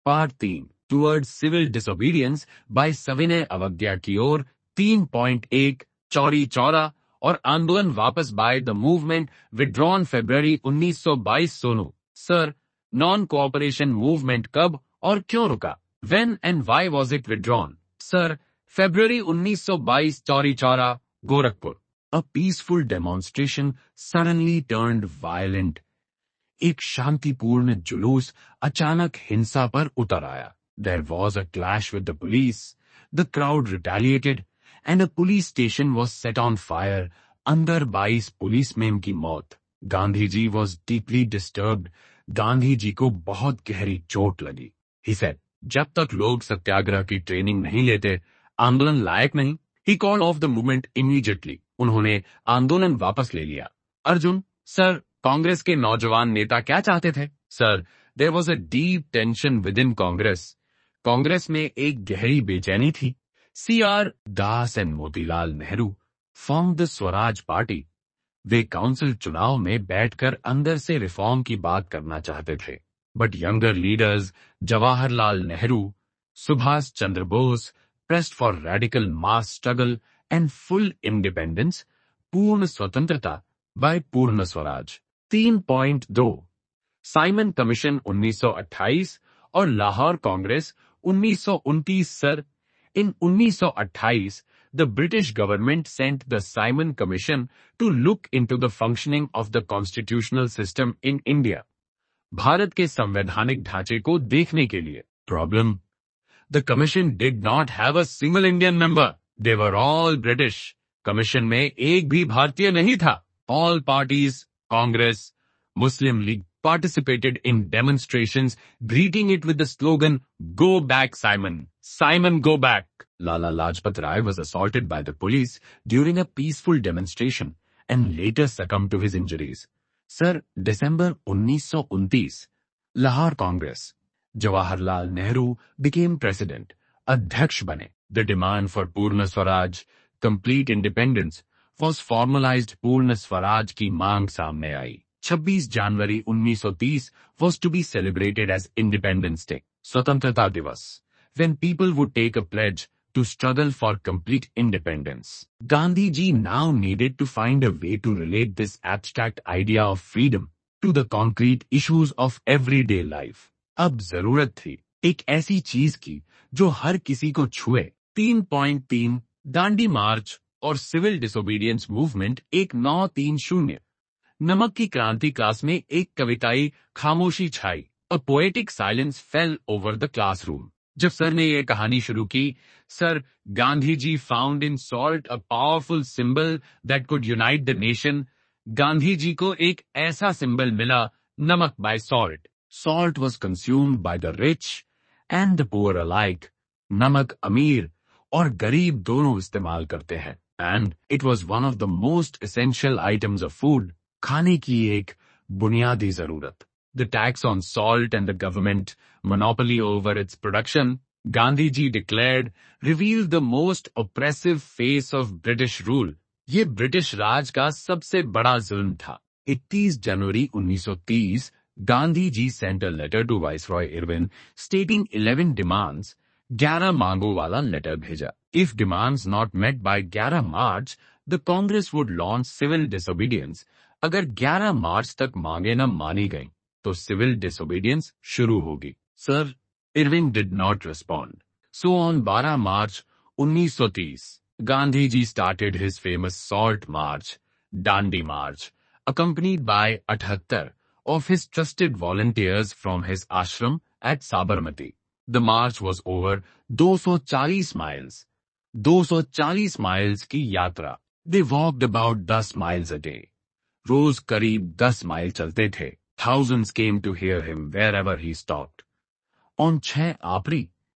Part 3 towards civil disobedience by सविनय अवज्ञा की ओर 3.1 चौरी चौरा और आंदोलन वापस by the movement withdrawn February 1922 Sonu sir non cooperation movement कब और क्यों रुका when and why was it withdrawn sir February 1922 Chauri Chaura Gorakhpur a peaceful demonstration suddenly turned violent एक शांतिपूर्ण जुलूस अचानक हिंसा पर उतर आया there was a clash with the police the crowd retaliated and a police station was set on fire अंदर 22 policeman की मौत गांधी जी was deeply disturbed Gandhi ji को बहुत गहरी चोट लगी ही सेड जब तक लोग सत्याग्रह की ट्रेनिंग नहीं लेते आंदोलन लायक नहीं he called off the movement immediately उन्होंने आंदोलन वापस ले लिया अर्जुन सर कांग्रेस के नौजवान नेता क्या चाहते थे sir there was a deep tension within Congress Congress में एक गहरी बेचैनी थी CR Das and Motilal Nehru form the Swaraj party वे काउंसिल चुनाव में बैठकर अंदर से रिफॉर्म की बात करना चाहते थे but younger leaders Jawaharlal Nehru Subhash Chandra Bose pressed for radical mass struggle and full independence पूर्ण स्वतंत्रता बाय पूर्ण स्वराज 3.2 साइमन कमीशन 1928 और Lahore Congress 1929 sir in 1928 the British government sent the Simon Commission to look into the functioning of the constitutional system in India. Bharat के संवैधानिक ढांचे को देखने के लिए Problem: The commission did not have a single Indian member. They were all British. Commission में एक भी भारतीय नहीं था. All parties, Congress, Muslim League participated in demonstrations greeting it with the slogan, "Go back, Simon. Simon, go back." Lala Lajpat Rai was assaulted by the police during a peaceful demonstration and later succumbed to his injuries. Sir, December 1929, Lahore Congress. Jawaharlal Nehru became president. Adhyaksh bane. The demand for Purna Swaraj, complete independence, was formalized. Purna Swaraj की मांग सामने आई. 26 जनवरी 1930 was to be celebrated as Independence Day, स्वतंत्रता दिवस, when people would take a pledge to struggle for complete independence. Gandhi ji now needed to find a way to relate this abstract idea of freedom to the concrete issues of everyday life. अब जरूरत थी एक ऐसी चीज की जो हर किसी को छुए. 3.3 दांडी मार्च और सिविल डिसोबीडियंस मूवमेंट 1930 नमक की क्रांति क्लास में एक कविताई खामोशी छाई. A poetic silence fell over the classroom. जब सर ने ये कहानी शुरू की sir Gandhi ji found in salt a powerful symbol that could unite the nation. Gandhi ji को एक ऐसा सिंबल मिला नमक by salt. Salt was consumed by the rich and the poor alike. नमक अमीर और गरीब दोनों इस्तेमाल करते हैं. And it was one of the most essential items of food. खाने की एक बुनियादी जरूरत. The tax on salt and the government monopoly over its production, Gandhi ji declared, revealed the most oppressive face of British rule. ये British Raj का सबसे बड़ा जुल्म था. 31 जनवरी 1930, गांधी जी sent a letter to Viceroy Irwin stating 11 demands. 11 मांगों वाला letter भेजा. If demands not met by 11 March, the Congress would launch civil disobedience. अगर 11 मार्च तक मांगे न मानी गई तो सिविल डिसोबीडियंस शुरू होगी. Sir Irwin did not respond. So on 12 March 1930 Gandhi ji started his famous salt march, Dandi march, accompanied by 78 of his trusted volunteers from his ashram at Sabarmati. The march was over 240 miles. 240 miles की यात्रा. They walked about 10 miles a day. रोज करीब 10 mile चलते थे. Thousands came to hear him wherever he stopped. On 6 April